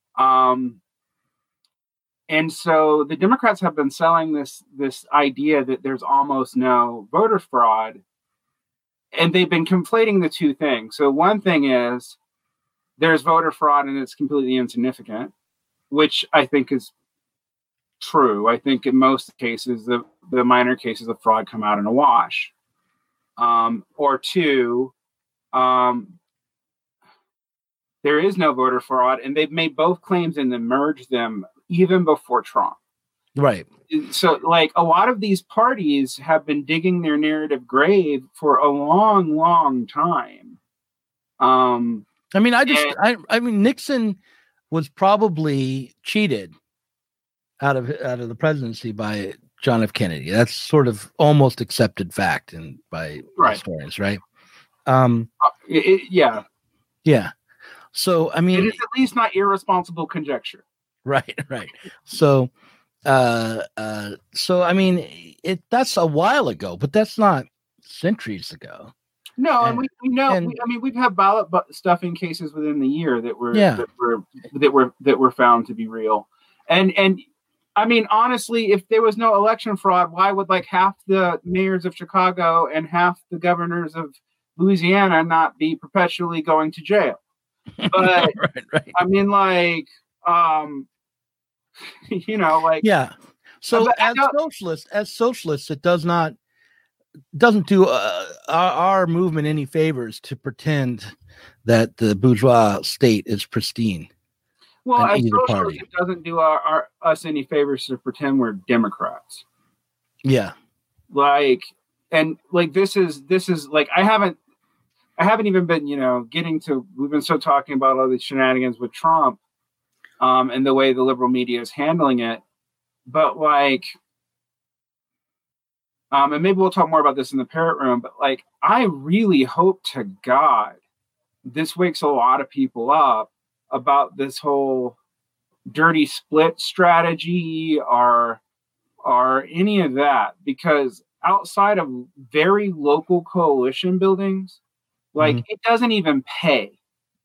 And so the Democrats have been selling this idea that there's almost no voter fraud, and they've been conflating the two things. So one thing is there's voter fraud and it's completely insignificant, which I think is true. I think in most cases, the minor cases of fraud come out in a wash. Or two, there is no voter fraud, and they've made both claims and then merged them even before Trump. Right. So, like, a lot of these parties have been digging their narrative grave for a long, long time. Nixon was probably cheated out of the presidency by John F. Kennedy. That's sort of almost accepted fact by historians, right? Yeah. Yeah. So, I mean, it is at least not irresponsible conjecture. Right. So, I mean, that's a while ago, but that's not centuries ago. No, and we know. We've had ballot stuffing cases within the year that were found to be real, and I mean, honestly, if there was no election fraud, why would like half the mayors of Chicago and half the governors of Louisiana not be perpetually going to jail? But right. I mean, like, yeah. So as socialists, it doesn't do our movement any favors to pretend that the bourgeois state is pristine. Well, as socialists, it doesn't do us any favors to pretend we're Democrats. Yeah. This is like I haven't even been, getting to. We've been still talking about all these shenanigans with Trump, and the way the liberal media is handling it, but and maybe we'll talk more about this in the parrot room, but I really hope to God this wakes a lot of people up about this whole dirty split strategy or any of that, because outside of very local coalition buildings, it doesn't even pay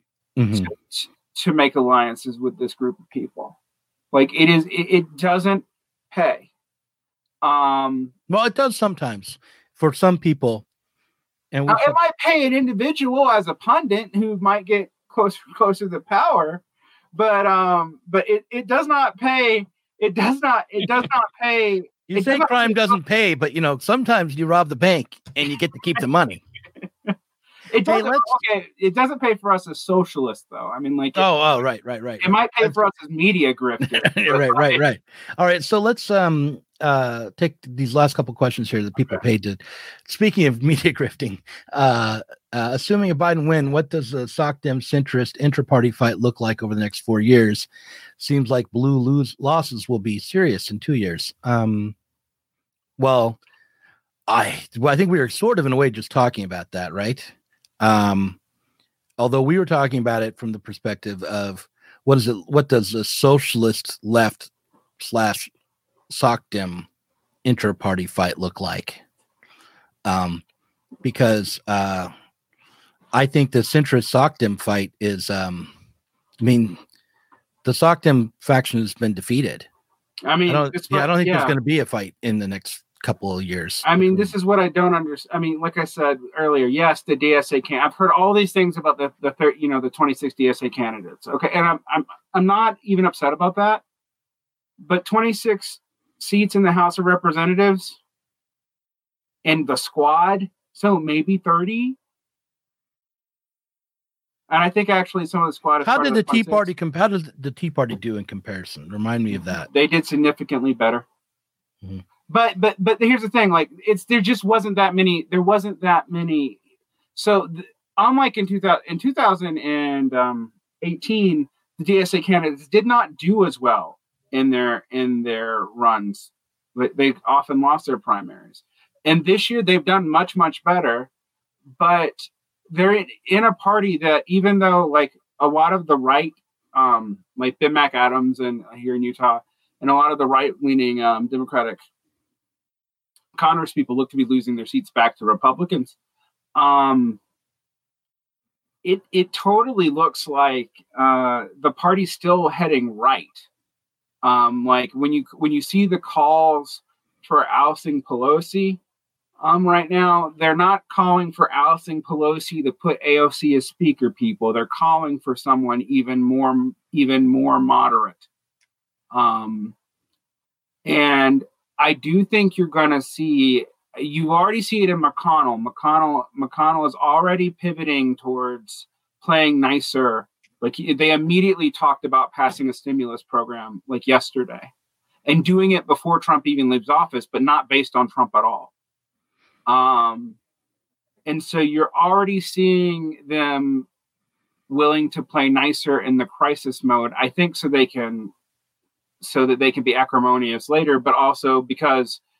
to make alliances with this group of people. It doesn't pay. Well, it does sometimes for some people, and it might pay an individual as a pundit who might get closer to power, but it does not pay. It does not pay. You say crime doesn't pay, but sometimes you rob the bank and you get to keep the money. It doesn't. It doesn't pay for us as socialists, though. I mean, right. It might pay for us as media grifters. right. All right, so let's take these last couple questions here that people paid to. Speaking of media grifting, assuming a Biden win, what does the SOCDEM centrist intra-party fight look like over the next 4 years? Seems like blue losses will be serious in 2 years. Well, I think we were sort of in a way just talking about that, right? Although we were talking about it from the perspective of what does the socialist left / SOCDEM inter-party fight look like? Because I think the centrist SOCDEM fight is, the SOCDEM faction has been defeated. I don't think there's going to be a fight in the next couple of years. This is what I don't understand. Like I said earlier, yes, the DSA can. I've heard all these things about the 26 DSA candidates. Okay, and I'm not even upset about that. But 26 seats in the House of Representatives and the squad, so maybe 30. And I think actually some of the squad. How did the Tea Party do in comparison? Remind me of that. They did significantly better. Mm-hmm. But here's the thing: there just wasn't that many. There wasn't that many. So unlike in 2018, the DSA candidates did not do as well in their runs. They often lost their primaries, and this year they've done much better. But they're in a party that, even though a lot of the right, like Ben McAdams and here in Utah, and a lot of the right-leaning Democratic Congress people look to be losing their seats back to Republicans. It totally looks like the party's still heading right. When you see the calls for ousting Pelosi, right now they're not calling for ousting Pelosi to put AOC as speaker. People, they're calling for someone even more moderate. And I do think you're going to see. You already see it in McConnell. McConnell is already pivoting towards playing nicer. They immediately talked about passing a stimulus program yesterday, and doing it before Trump even leaves office, but not based on Trump at all. And so you're already seeing them willing to play nicer in the crisis mode. I think so that they can be acrimonious later, but also because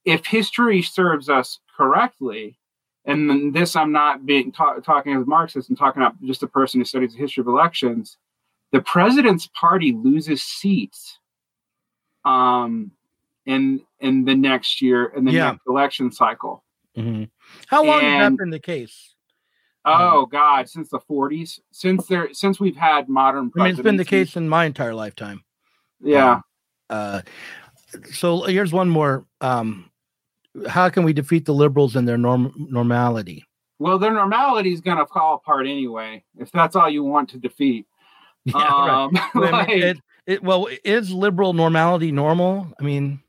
if history serves us correctly, and this I'm not being talking as a Marxist, I'm talking about just a person who studies the history of elections, the president's party loses seats in the next year, in the next election cycle. Mm-hmm. How long has that been the case? Oh God, since the 40s, since we've had modern presidency. I mean, it's been the case in my entire lifetime. Yeah. So here's one more. How can we defeat the liberals in their normality? Well, their normality is going to fall apart anyway, if that's all you want to defeat. Yeah, right. Well, is liberal normality normal? I mean,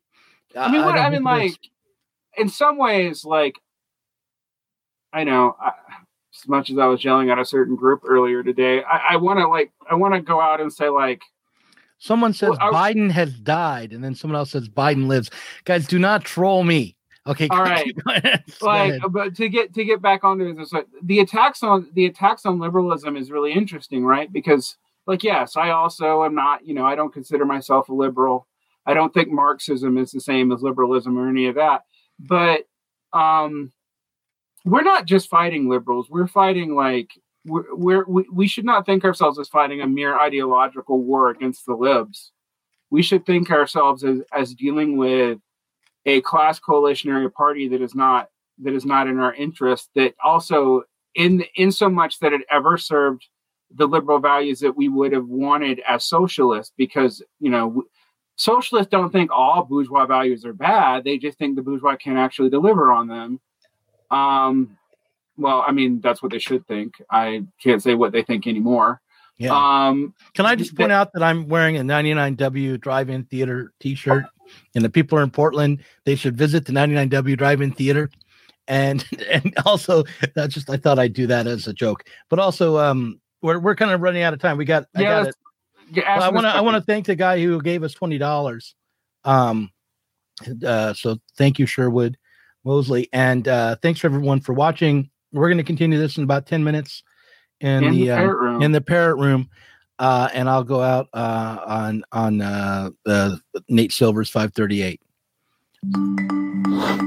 in some ways, like, I know, as much as I was yelling at a certain group earlier today, I want to go out and say, like, someone says Biden has died, and then someone else says Biden lives. Guys, do not troll me. Okay, all right. But to get back onto this, the attacks on liberalism is really interesting, right? Because, like, yes, I also am not, I don't consider myself a liberal. I don't think Marxism is the same as liberalism or any of that. But we're not just fighting liberals. We're fighting, like, we should not think ourselves as fighting a mere ideological war against the libs. We should think ourselves as dealing with a class coalitionary party that is not in our interest, that also in so much that it ever served the liberal values that we would have wanted as socialists, because socialists don't think all bourgeois values are bad. They just think the bourgeois can't actually deliver on them. Well, I mean, that's what they should think. I can't say what they think anymore. Yeah. Can I just point out that I'm wearing a 99W Drive-In Theater T-shirt, and the people are in Portland, they should visit the 99W Drive-In Theater, and also I thought I'd do that as a joke. But also, we're kind of running out of time. I want to thank the guy who gave us $20. So thank you, Sherwood Mosley, and thanks for everyone for watching. We're going to continue this in about 10 minutes in the parrot room, and I'll go out on Nate Silver's 538.